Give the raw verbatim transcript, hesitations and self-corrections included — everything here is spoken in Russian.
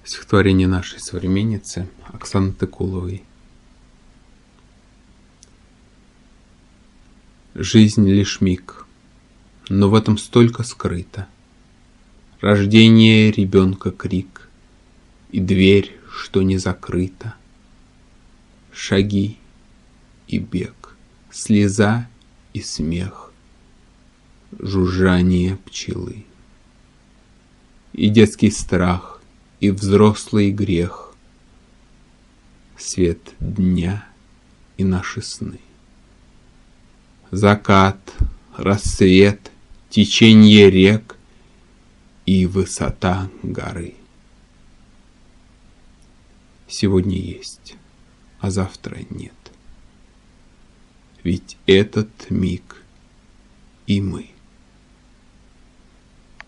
Стихотворение нашей современницы Оксаны Тыкуловой. Жизнь лишь миг, но в этом столько скрыто. Рождение ребенка крик, и дверь, что не закрыта. Шаги и бег, слеза и смех, жужжание пчелы. И детский страх, и взрослый грех, свет дня и наши сны. Закат, рассвет, теченье рек и высота горы. Сегодня есть, а завтра нет. Ведь этот миг и мы.